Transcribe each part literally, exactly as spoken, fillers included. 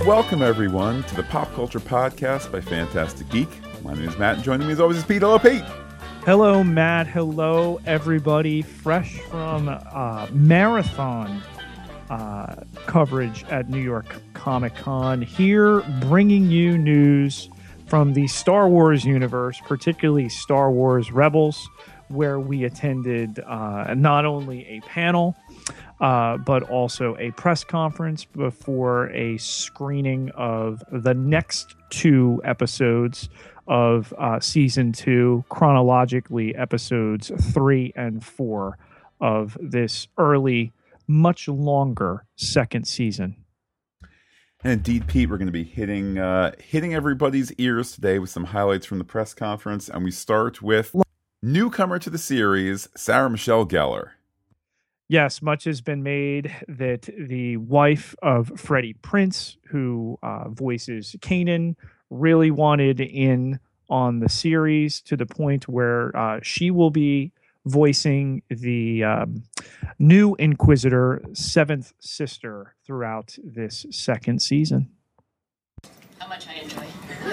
welcome everyone to the Pop Culture Podcast by Fantastic Geek. My name is Matt, and joining me as always is Pete. Hello, Pete. Hello, Matt. Hello, everybody. Fresh from uh, marathon uh, coverage at New York Comic Con, here bringing you news from the Star Wars universe, particularly Star Wars Rebels, where we attended uh, not only a panel, uh, but also a press conference before a screening of the next two episodes of uh, season two, chronologically episodes three and four of this early, much longer second season. And indeed, Pete, we're going to be hitting uh, hitting everybody's ears today with some highlights from the press conference, and we start with newcomer to the series, Sarah Michelle Gellar. Yes, much has been made that the wife of Freddie Prinze, who uh, voices Kanan, really wanted in on the series to the point where uh, she will be voicing the um, new Inquisitor, seventh sister, throughout this second season. How much I enjoy.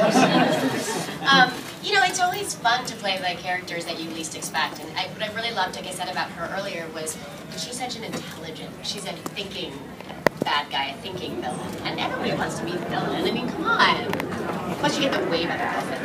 um, you know, it's always fun to play the characters that you least expect. And I, what I really loved, like I said about her earlier, was she's such an intelligent, she's a thinking bad guy, a thinking villain. And everybody wants to be the villain. I mean, come on. Plus, you get the way better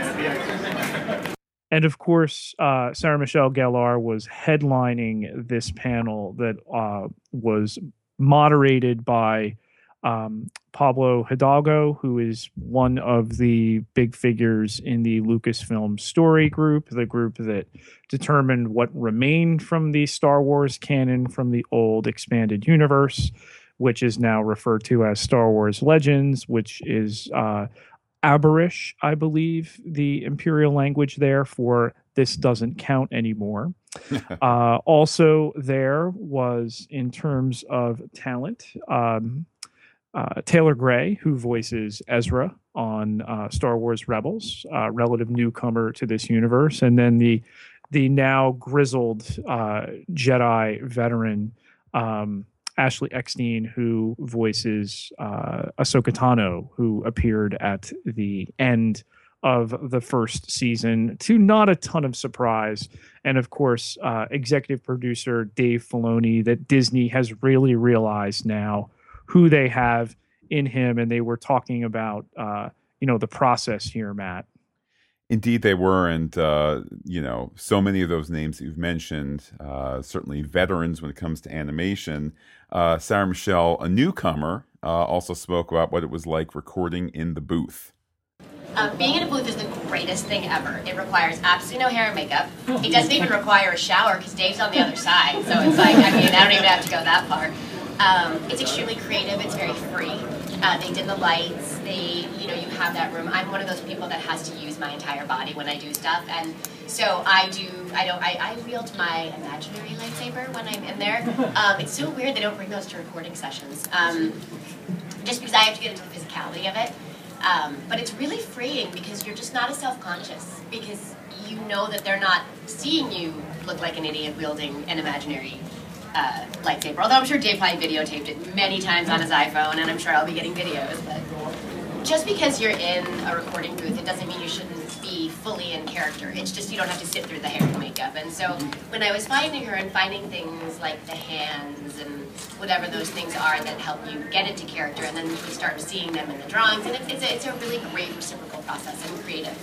outfits. And of course, uh, Sarah Michelle Gellar was headlining this panel that uh, was moderated by um, Pablo Hidalgo, who is one of the big figures in the Lucasfilm story group, the group that determined what remained from the Star Wars canon from the old expanded universe, which is now referred to as Star Wars Legends, which is uh, Aberish, I believe, the Imperial language there for this doesn't count anymore. uh, also there was, in terms of talent, um, uh, Taylor Gray, who voices Ezra on uh, Star Wars Rebels, uh, relative newcomer to this universe, and then the the now grizzled uh, Jedi veteran um, Ashley Eckstein, who voices uh, Ahsoka Tano, who appeared at the end of the first season, to not a ton of surprise. And of course, uh, executive producer Dave Filoni, that Disney has really realized now who they have in him. And they were talking about, uh, you know, the process here, Matt. Indeed, they were, and uh, you know, so many of those names that you've mentioned, uh, certainly veterans when it comes to animation. Uh, Sarah Michelle, a newcomer, uh, also spoke about what it was like recording in the booth. Uh, being in a booth is the greatest thing ever. It requires absolutely no hair and makeup. It doesn't even require a shower because Dave's on the other side. So it's like, I mean, I don't even have to go that far. Um, it's extremely creative. It's very free. Uh, they did the lights. They, you know, you have that room. I'm one of those people that has to use my entire body when I do stuff, and so I do. I don't. I, I wield my imaginary lightsaber when I'm in there. Um, it's so weird they don't bring those to recording sessions, um, just because I have to get into the physicality of it. Um, but it's really freeing because you're just not as self-conscious because you know that they're not seeing you look like an idiot wielding an imaginary Uh, lightsaber. Although I'm sure Dave probably videotaped it many times on his iPhone, and I'm sure I'll be getting videos. But just because you're in a recording booth, it doesn't mean you shouldn't be fully in character. It's just you don't have to sit through the hair and makeup. And so when I was finding her and finding things like the hands and whatever those things are that help you get into character, and then you start seeing them in the drawings, and it's, it's, a, it's a really great reciprocal process and creative.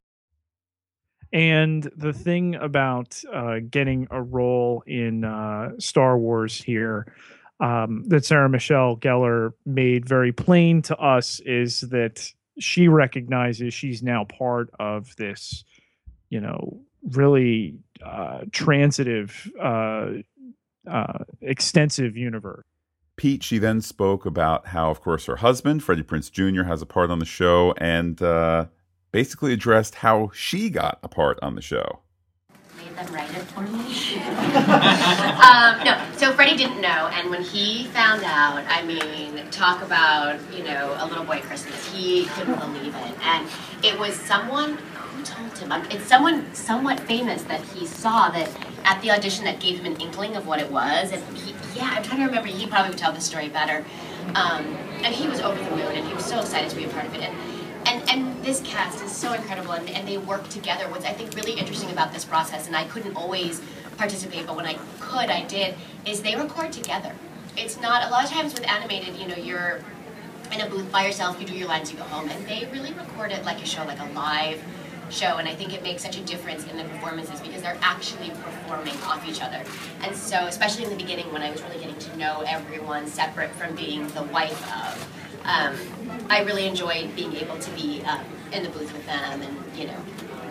And the thing about uh, getting a role in uh, Star Wars here um, that Sarah Michelle Gellar made very plain to us is that she recognizes she's now part of this, you know, really uh, transitive, uh, uh, extensive universe. Pete, she then spoke about how, of course, her husband, Freddie Prinze Junior, has a part on the show, and uh, basically addressed how she got a part on the show. Made them write it for me. um, no, so Freddie didn't know, and when he found out, I mean, talk about, you know, a little boy Christmas. He couldn't believe it, and it was someone who told him. It's someone somewhat famous that he saw that at the audition that gave him an inkling of what it was, and he, yeah, I'm trying to remember. He probably would tell the story better. Um, and he was over the moon, and he was so excited to be a part of it. And and, and this cast is so incredible, and, and they work together. What's I think really interesting about this process, and I couldn't always participate, but when I could, I did, is they record together. It's not, a lot of times with animated, you know, you're in a booth by yourself, you do your lines, you go home, and they really record it like a show, like a live show, and I think it makes such a difference in the performances because they're actually performing off each other. And so, especially in the beginning when I was really getting to know everyone separate from being the wife of, um, I really enjoyed being able to be um, in the booth with them, and, you know,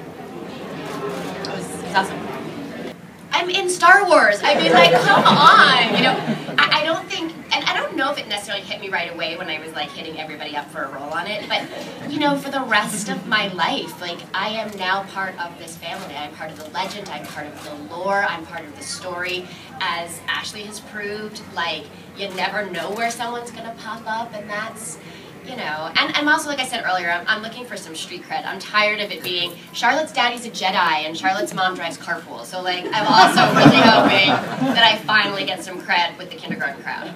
it was, it was awesome. I'm in Star Wars. I mean, like, come on, you know. I, I don't think, and I don't know if it necessarily hit me right away when I was like hitting everybody up for a role on it, but you know, for the rest of my life, like, I am now part of this family. I'm part of the legend. I'm part of the lore. I'm part of the story. As Ashley has proved, like, you never know where someone's gonna pop up, and that's, you know, and I'm also, like I said earlier, I'm, I'm looking for some street cred. I'm tired of it being, Charlotte's daddy's a Jedi and Charlotte's mom drives carpool. So, like, I'm also really hoping that I finally get some cred with the kindergarten crowd.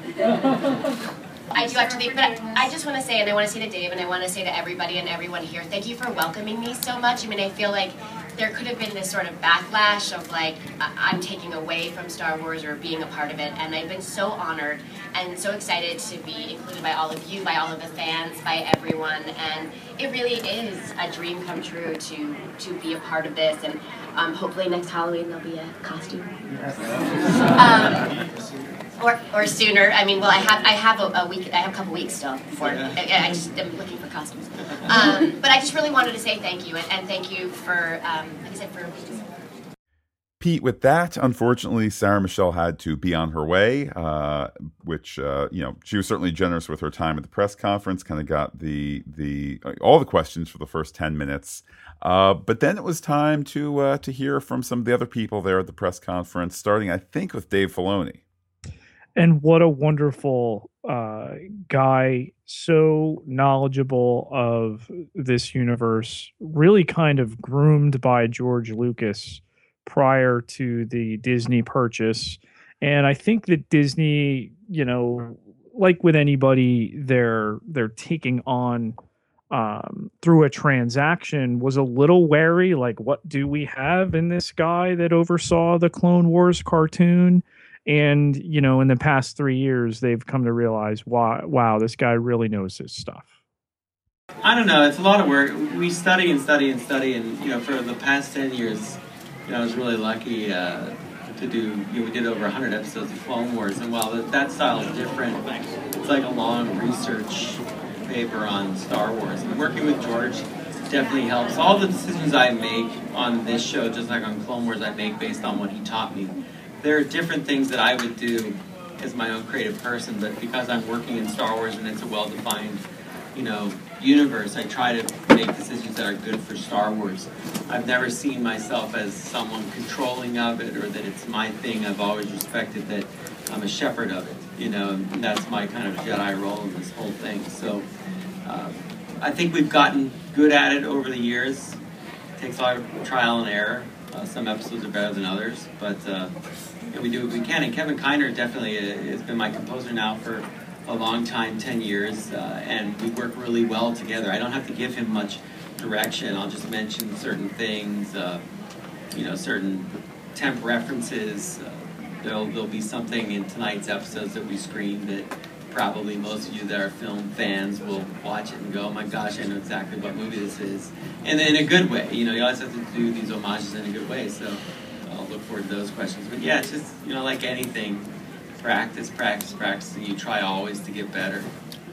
I do have to be, but I, I just want to say, and I want to say to Dave, and I want to say to everybody and everyone here, thank you for welcoming me so much. I mean, I feel like there could have been this sort of backlash of, like, I'm taking away from Star Wars or being a part of it, and I've been so honored and so excited to be included by all of you, by all of the fans, by everyone, and it really is a dream come true to to be a part of this, and um, hopefully next Halloween there'll be a costume. Um, Or, or sooner. I mean, well, I have I have a, a week. I have a couple weeks still before. I, I just am looking for costumes. Um, but I just really wanted to say thank you, and, and thank you for, um, like I said, for. Pete, with that, unfortunately, Sarah Michelle had to be on her way, uh, which, uh, you know, she was certainly generous with her time at the press conference, kind of got the the all the questions for the first ten minutes. Uh, but then it was time to uh, to hear from some of the other people there at the press conference, starting, I think, with Dave Filoni. And what a wonderful uh, guy, so knowledgeable of this universe, really kind of groomed by George Lucas prior to the Disney purchase. And I think that Disney, you know, like with anybody, they're they're taking on um, through a transaction, was a little wary, like, what do we have in this guy that oversaw the Clone Wars cartoon? And, you know, in the past three years, they've come to realize, wow, wow, this guy really knows his stuff. I don't know. It's a lot of work. We study and study and study. And, you know, for the past ten years, you know, I was really lucky uh, to do, you know, we did over one hundred episodes of Clone Wars. And while that, that style is different, it's like a long research paper on Star Wars. And working with George definitely helps. All the decisions I make on this show, just like on Clone Wars, I make based on what he taught me. There are different things that I would do as my own creative person, but because I'm working in Star Wars and it's a well-defined, you know, universe, I try to make decisions that are good for Star Wars. I've never seen myself as someone controlling of it or that it's my thing. I've always respected that I'm a shepherd of it, you know, and that's my kind of Jedi role in this whole thing. So uh, I think we've gotten good at it over the years. It takes a lot of trial and error. Uh, some episodes are better than others, but uh, you know, we do what we can. And Kevin Kiner definitely has been my composer now for a long time, ten years, uh, and we work really well together. I don't have to give him much direction. I'll just mention certain things, uh, you know, certain temp references. Uh, there'll, there'll be something in tonight's episodes that we screened that probably most of you that are film fans will watch it and go, oh my gosh, I know exactly what movie this is. And in a good way. You know, you always have to do these homages in a good way, so I'll look forward to those questions. But yeah, it's just, you know, like anything, practice, practice, practice, and you try always to get better.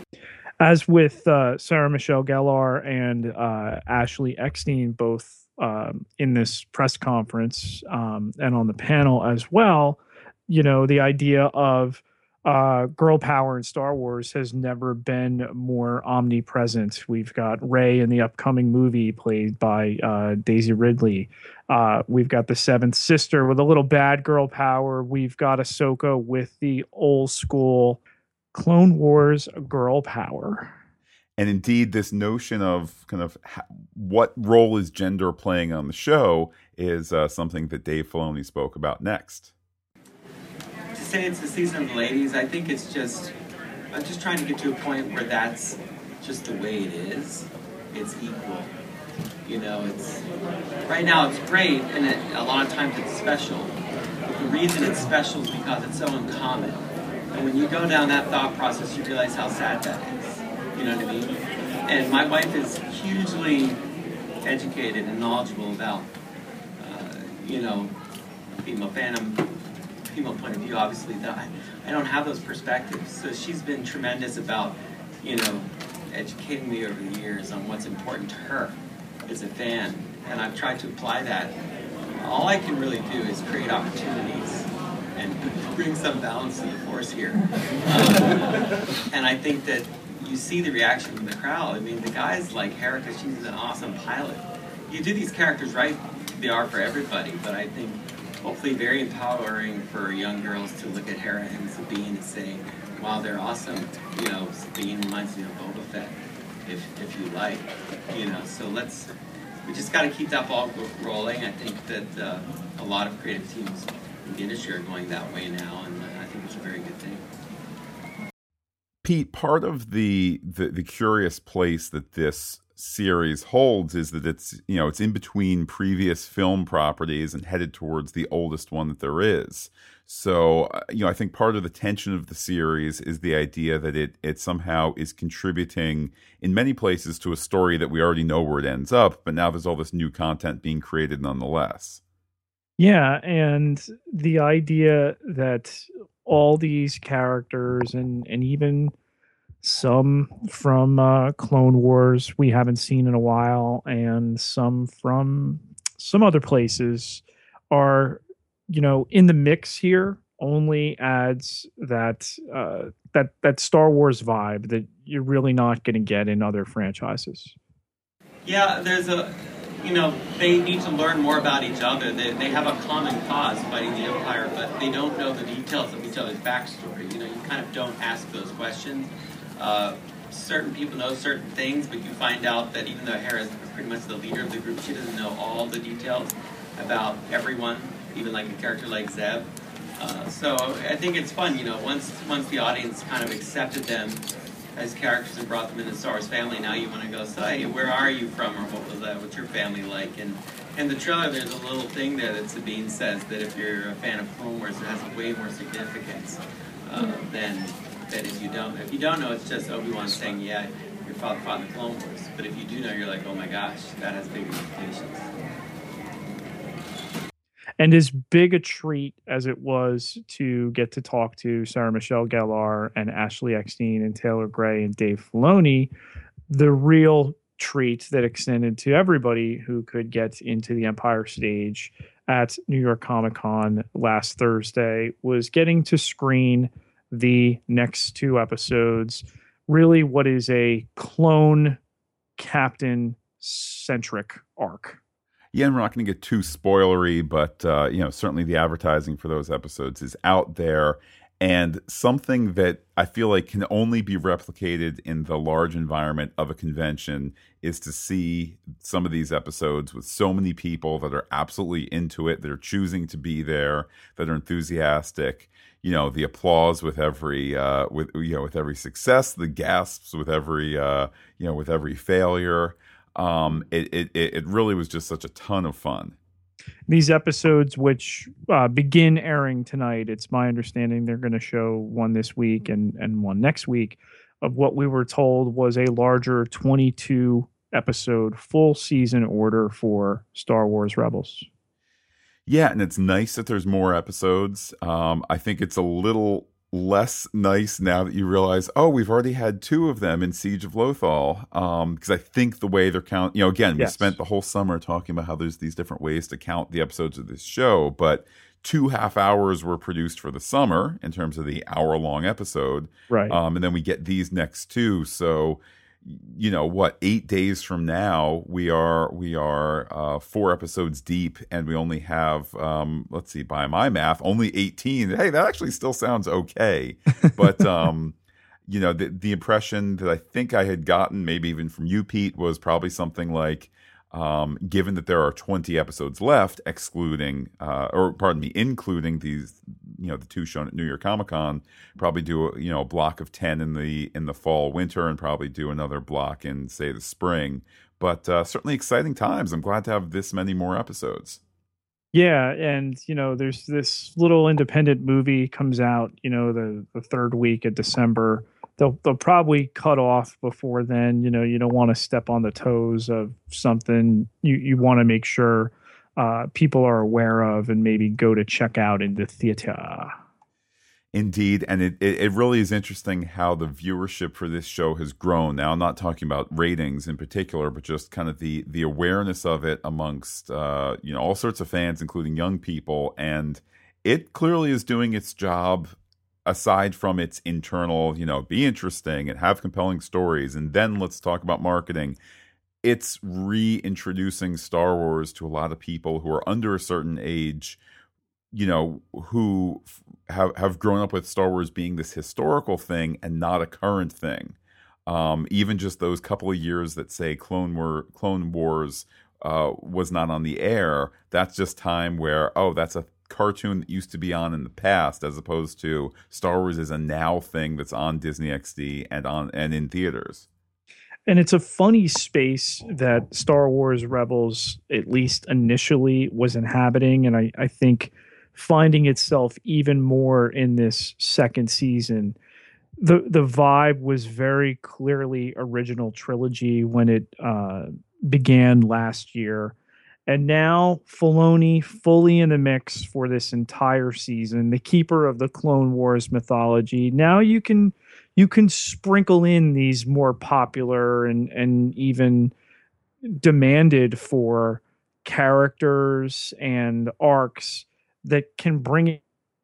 As with uh, Sarah Michelle Gellar and uh, Ashley Eckstein, both um, in this press conference um, and on the panel as well, you know, the idea of uh, girl power in Star Wars has never been more omnipresent. We've got Rey in the upcoming movie played by uh, Daisy Ridley. Uh, we've got the Seventh Sister with a little bad girl power. We've got Ahsoka with the old school Clone Wars girl power. And indeed, this notion of kind of ha- what role is gender playing on the show is uh, something that Dave Filoni spoke about next. To say it's the season of the ladies, I think it's just I'm just trying to get to a point where that's just the way it is. It's equal. You know, it's right now it's great, and it, a lot of times it's special. But the reason it's special is because it's so uncommon. And when you go down that thought process, you realize how sad that is. You know what I mean? And my wife is hugely educated and knowledgeable about, uh, you know, female fandom, female point of view. Obviously, that I, I don't have those perspectives. So she's been tremendous about, you know, educating me over the years on what's important to her as a fan. And I've tried to apply that. All I can really do is create opportunities and bring some balance to the force here. Um, and I think that you see the reaction from the crowd. I mean, the guys like Hera, she's an awesome pilot. You do these characters right, they are for everybody, but I think hopefully very empowering for young girls to look at Hera and Sabine and say, wow, they're awesome. You know, Sabine reminds me of Boba Fett, if, if you like. You know, so let's, we just got to keep that ball rolling. I think that uh, a lot of creative teams in the industry are going that way now, and I think it's a very good thing. Pete, part of the, the the curious place that this series holds is that it's, you know, it's in between previous film properties and headed towards the oldest one that there is. So, uh, you know, I think part of the tension of the series is the idea that it it somehow is contributing in many places to a story that we already know where it ends up, but now there's all this new content being created nonetheless. Yeah, and the idea that all these characters and, and even some from uh, Clone Wars we haven't seen in a while, and some from some other places are, you know, in the mix here, only adds that uh, that that Star Wars vibe that you're really not going to get in other franchises. Yeah, there's a, you know, they need to learn more about each other. They, they have a common cause, fighting the Empire, but they don't know the details of each other's backstory. You know, you kind of don't ask those questions. Uh, certain people know certain things, but you find out that even though Hera is pretty much the leader of the group, she doesn't know all the details about everyone, even like a character like Zeb. Uh, so I think it's fun, you know, once once the audience kind of accepted them as characters and brought them into the Star Wars family, now you want to go, so, hey, where are you from, or what was that, what's your family like? And in the trailer, there's a little thing there that Sabine says that if you're a fan of Clone Wars, it has way more significance uh, than, than if you don't. If you don't know, it's just Obi-Wan saying, yeah, your father fought in the Clone Wars. But if you do know, you're like, oh my gosh, that has big implications. And as big a treat as it was to get to talk to Sarah Michelle Gellar and Ashley Eckstein and Taylor Gray and Dave Filoni, the real treat that extended to everybody who could get into the Empire stage at New York Comic Con last Thursday was getting to screen the next two episodes, really what is a clone captain centric arc. Yeah, and we're not going to get too spoilery, but uh, you know, certainly the advertising for those episodes is out there, and something that I feel like can only be replicated in the large environment of a convention is to see some of these episodes with so many people that are absolutely into it, that are choosing to be there, that are enthusiastic. You know, the applause with every uh, with you know with every success, the gasps with every uh, you know with every failure. Um, it, it, it really was just such a ton of fun. These episodes, which uh, begin airing tonight, it's my understanding they're going to show one this week and, and one next week, of what we were told was a larger twenty-two episode full season order for Star Wars Rebels. Yeah, and it's nice that there's more episodes. Um, I think it's a little less nice now that you realize, oh, we've already had two of them in Siege of Lothal. Um, because I think the way they're count, you know, again, we yes. spent the whole summer talking about how there's these different ways to count the episodes of this show, but two half hours were produced for the summer in terms of the hour long episode. Right. Um, and then we get these next two. So, you know what, eight days from now, we are we are uh, four episodes deep, and we only have, um, let's see, by my math, only eighteen. Hey, that actually still sounds okay. But, um, you know, the, the impression that I think I had gotten, maybe even from you, Pete, was probably something like, um, given that there are twenty episodes left, excluding, uh, or pardon me, including these you know, the two shown at New York Comic Con, probably do a, you know, a block of ten in the in the fall, winter, and probably do another block in, say, the spring. But uh, certainly exciting times. I'm glad to have this many more episodes. Yeah, and you know, there's this little independent movie comes out, you know, the the third week of December. They'll they'll probably cut off before then. You know, you don't want to step on the toes of something you you want to make sure uh, people are aware of and maybe go to check out in the theater. Indeed, and it, it, it really is interesting how the viewership for this show has grown. Now, I'm not talking about ratings in particular, but just kind of the the awareness of it amongst uh, you know all sorts of fans, including young people, and it clearly is doing its job. Aside from its internal, you know, be interesting and have compelling stories, and then let's talk about marketing. It's reintroducing Star Wars to a lot of people who are under a certain age, you know, who have have grown up with Star Wars being this historical thing and not a current thing. Um, even just those couple of years that say Clone War, Clone Wars uh, was not on the air, that's just time where, oh, that's a cartoon that used to be on in the past, as opposed to Star Wars is a now thing that's on Disney X D and on and in theaters. And it's a funny space that Star Wars Rebels, at least initially, was inhabiting. And I, I think finding itself even more in this second season. The the vibe was very clearly original trilogy when it uh, began last year. And now Filoni fully in the mix for this entire season, the keeper of the Clone Wars mythology. Now you can you can sprinkle in these more popular and, and even demanded for characters and arcs that can bring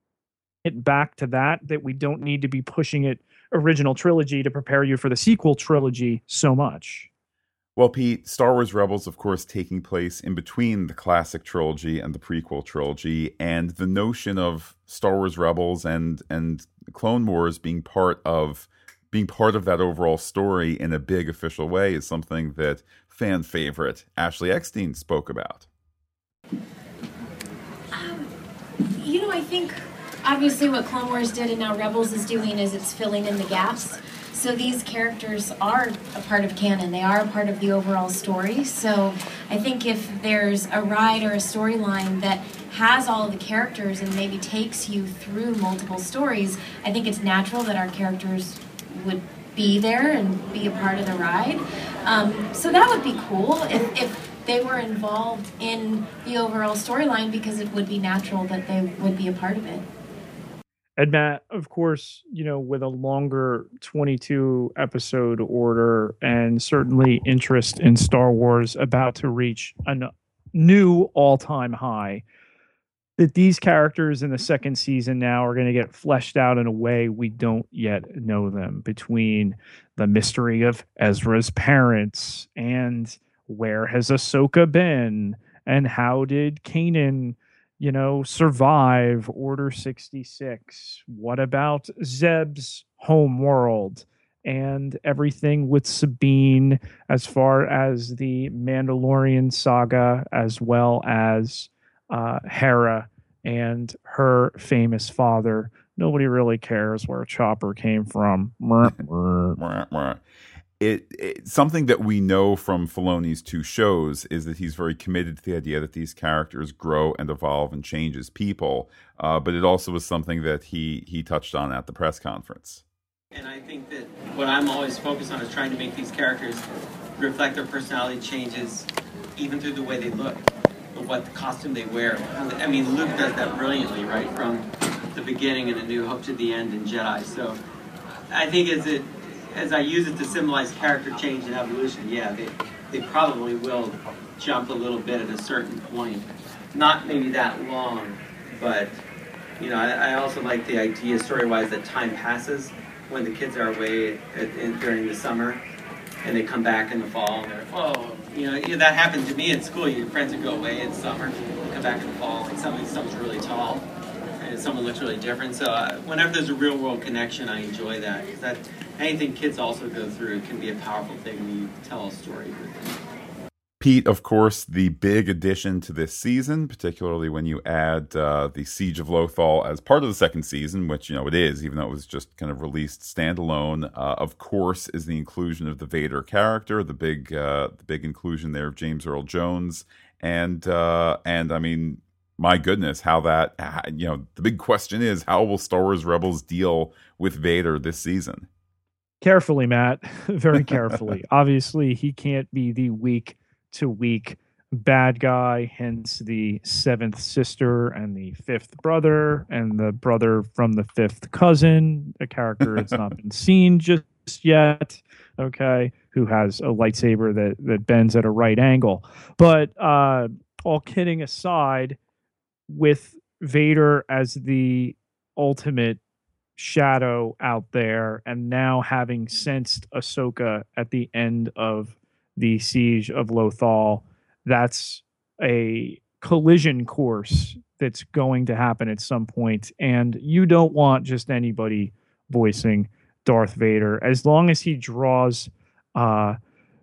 it back to that, that we don't need to be pushing it original trilogy to prepare you for the sequel trilogy so much. Well, Pete, Star Wars Rebels, of course, taking place in between the classic trilogy and the prequel trilogy, and the notion of Star Wars Rebels and and Clone Wars being part of being part of that overall story in a big official way is something that fan favorite Ashley Eckstein spoke about. Um, you know, I think obviously what Clone Wars did and now Rebels is doing is it's filling in the gaps. So these characters are a part of canon. They are a part of the overall story. So I think if there's a ride or a storyline that has all of the characters and maybe takes you through multiple stories, I think it's natural that our characters would be there and be a part of the ride. Um, so that would be cool if, if they were involved in the overall storyline, because it would be natural that they would be a part of it. And Matt, of course, you know, with a longer twenty-two episode order and certainly interest in Star Wars about to reach a n- new all-time high, that these characters in the second season now are going to get fleshed out in a way we don't yet know them, between the mystery of Ezra's parents and where has Ahsoka been and how did Kanan, you know, survive Order sixty-six? What about Zeb's home world and everything with Sabine as far as the Mandalorian saga, as well as uh, Hera and her famous father? Nobody really cares where Chopper came from. It, it something that we know from Filoni's two shows is that he's very committed to the idea that these characters grow and evolve and change as people. Uh, but it also was something that he he touched on at the press conference. And I think that what I'm always focused on is trying to make these characters reflect their personality changes, even through the way they look, or what the costume they wear. I mean, Luke does that brilliantly, right, from the beginning in A New Hope to the end in Jedi. So I think as it as I use it to symbolize character change and evolution, yeah, they they probably will jump a little bit at a certain point. Not maybe that long, but, you know, I, I also like the idea, story-wise, that time passes when the kids are away at, in, during the summer, and they come back in the fall, and they're, oh, you know, yeah, that happened to me at school. Your friends would go away in summer, come back in the fall, and somebody, someone's really tall, and someone looks really different. So uh, whenever there's a real-world connection, I enjoy that, because that anything kids also go through can be a powerful thing when you tell a story with them. Pete, of course, the big addition to this season, particularly when you add uh, the Siege of Lothal as part of the second season, which, you know, it is, even though it was just kind of released standalone, uh, of course, is the inclusion of the Vader character, the big uh, the big inclusion there of James Earl Jones. And, uh, and I mean, my goodness, how that, you know, the big question is, how will Star Wars Rebels deal with Vader this season? Carefully, Matt, very carefully. Obviously, he can't be the weak to weak bad guy, hence the seventh sister and the fifth brother and the brother from the fifth cousin, a character that's not been seen just yet, okay, who has a lightsaber that, that bends at a right angle. But uh, all kidding aside, with Vader as the ultimate shadow out there, and now having sensed Ahsoka at the end of the Siege of Lothal, that's a collision course that's going to happen at some point. And you don't want just anybody voicing Darth Vader. As long as he draws uh,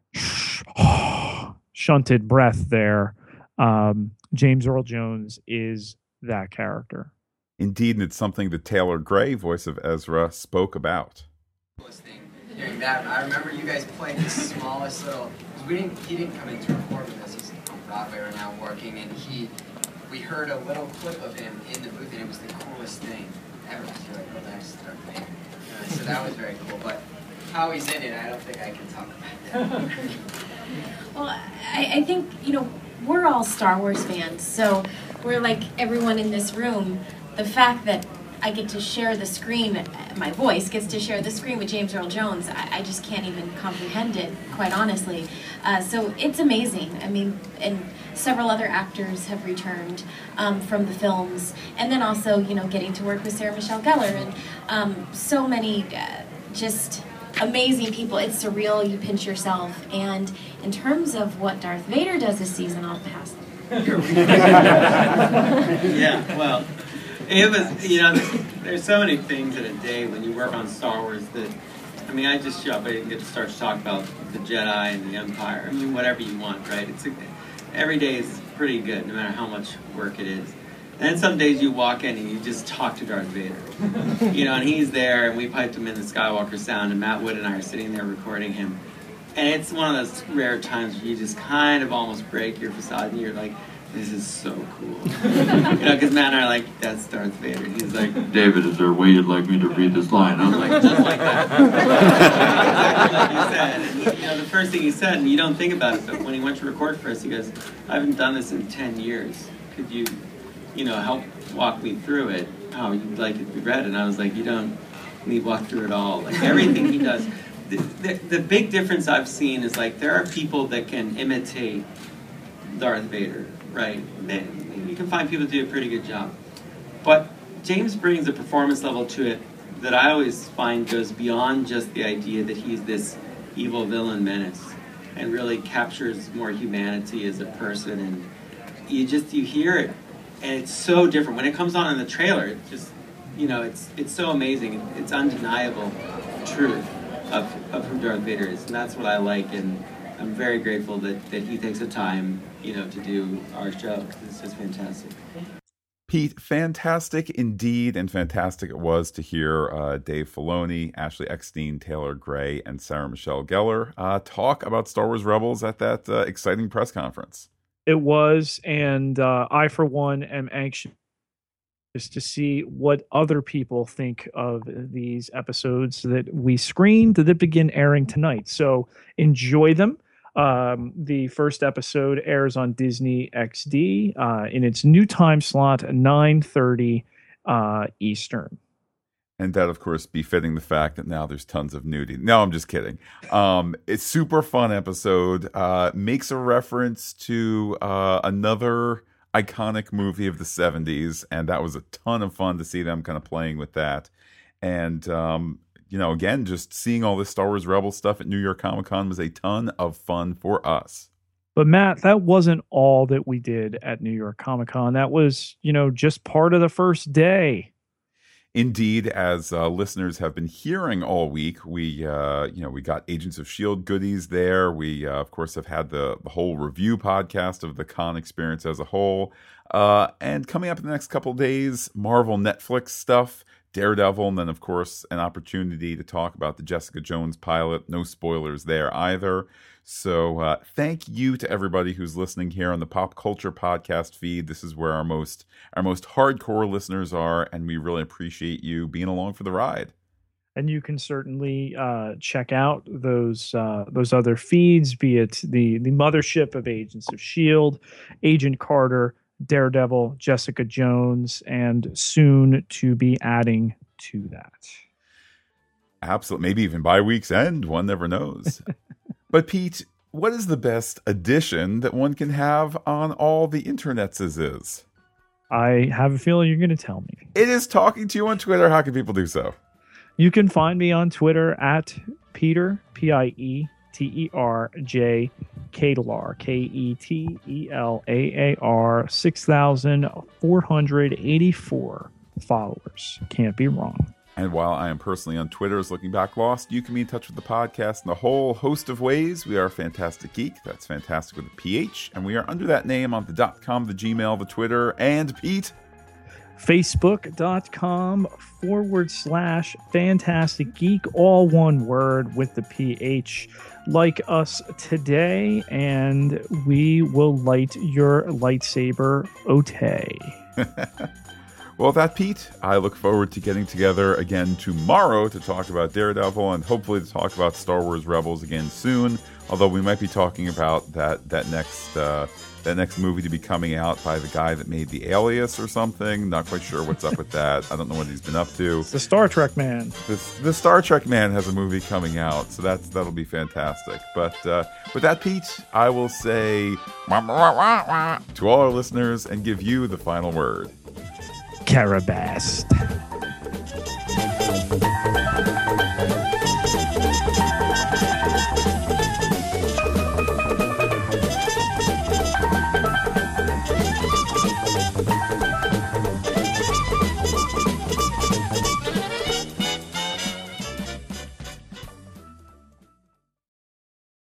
shunted breath there, um, James Earl Jones is that character. Indeed, and it's something that Taylor Gray, voice of Ezra, spoke about. Hearing that, I remember you guys playing the smallest little. Because we didn't, he didn't come in to record with us. He's on Broadway right now working, and he, we heard a little clip of him in the booth, and it was the coolest thing ever. You're like, oh, that's Darth Vader. Uh, so that was very cool. But how he's in it, I don't think I can talk about that. Well, I, I think, you know, we're all Star Wars fans, so we're like everyone in this room. The fact that I get to share the screen, my voice gets to share the screen with James Earl Jones, I, I just can't even comprehend it, quite honestly. Uh, so it's amazing. I mean, and several other actors have returned um, from the films, and then also, you know, getting to work with Sarah Michelle Gellar, and um, so many uh, just amazing people. It's surreal, you pinch yourself. And in terms of what Darth Vader does this season, I'll pass. Yeah, well, it was, you know, there's, there's so many things in a day when you work on Star Wars that, I mean, I just show up and get to start to talk about the Jedi and the Empire. I mean, whatever you want, right? It's a, every day is pretty good, no matter how much work it is. And then some days you walk in and you just talk to Darth Vader. You know, and he's there, and we piped him in the Skywalker Sound, and Matt Wood and I are sitting there recording him. And it's one of those rare times where you just kind of almost break your facade, and you're like, this is so cool. You know, because Matt and I are like, that's Darth Vader. And he's like, David, is there a way you'd like me to read this line? I'm like, just like that. Exactly like you said. And, you know, the first thing he said, and you don't think about it, but when he went to record for us, he goes, I haven't done this in ten years. Could you, you know, help walk me through it, how you'd like it to be read? And I was like, you don't need to walk through it all. Like, everything he does. The, the, the big difference I've seen is, like, there are people that can imitate Darth Vader. Right, they, you can find people that do a pretty good job. But James brings a performance level to it that I always find goes beyond just the idea that he's this evil villain menace, and really captures more humanity as a person. And you just, you hear it, and it's so different. When it comes on in the trailer, it just, you know, it's it's so amazing. It's undeniable truth of, of who Darth Vader is, and that's what I like. And I'm very grateful that, that he takes the time, you know, to do our show, because it's just fantastic. Pete, fantastic indeed, and fantastic it was to hear uh, Dave Filoni, Ashley Eckstein, Taylor Gray, and Sarah Michelle Gellar uh, talk about Star Wars Rebels at that uh, exciting press conference. It was, and uh, I, for one, am anxious to see what other people think of these episodes that we screened that begin airing tonight. So enjoy them. Um, the first episode airs on Disney X D uh, in its new time slot, nine thirty uh, Eastern. And that, of course, befitting the fact that now there's tons of nudity. No, I'm just kidding. Um, it's super fun episode. Uh, makes a reference to uh, another iconic movie of the seventies, and that was a ton of fun to see them kind of playing with that. And um, you know, again, just seeing all this Star Wars Rebels stuff at New York Comic Con was a ton of fun for us. But Matt, that wasn't all that we did at New York Comic Con. That was, you know, just part of the first day. Indeed, as uh, listeners have been hearing all week, we uh, you know we got Agents of S H I E L D goodies there. We uh, of course have had the, the whole review podcast of the con experience as a whole, uh, and coming up in the next couple of days, Marvel Netflix stuff, Daredevil, and then of course an opportunity to talk about the Jessica Jones pilot. No spoilers there either. So uh, thank you to everybody who's listening here on the Pop Culture Podcast feed. This is where our most our most hardcore listeners are, and we really appreciate you being along for the ride. And you can certainly uh, check out those uh, those other feeds, be it the the mothership of Agents of S H I E L D, Agent Carter, Daredevil, Jessica Jones, and soon to be adding to that. Absolutely, maybe even by week's end. One never knows. But Pete, what is the best addition that one can have on all the internets as is? I have a feeling you're going to tell me. It is talking to you on Twitter. How can people do so? You can find me on Twitter at Peter, P I E T E R J, Ketelaar, K E T E L A A R, six thousand four hundred eighty-four followers. Can't be wrong. And while I am personally on Twitter as Looking Back Lost, you can be in touch with the podcast in a whole host of ways. We are Fantastic Geek. That's fantastic with a P H. And we are under that name on the .com, the Gmail, the Twitter, and Pete. Facebook.com forward slash Fantastic Geek, all one word with the P H. Like us today, and we will light your lightsaber, Otay. Well, with that, Pete, I look forward to getting together again tomorrow to talk about Daredevil and hopefully to talk about Star Wars Rebels again soon. Although we might be talking about that that next uh, that next movie to be coming out by the guy that made The Alias or something. Not quite sure what's up with that. I don't know what he's been up to. It's the Star Trek man. This, the Star Trek man has a movie coming out, so that's that'll be fantastic. But uh, with that, Pete, I will say wah, wah, wah, wah, to all our listeners and give you the final word. Carabast.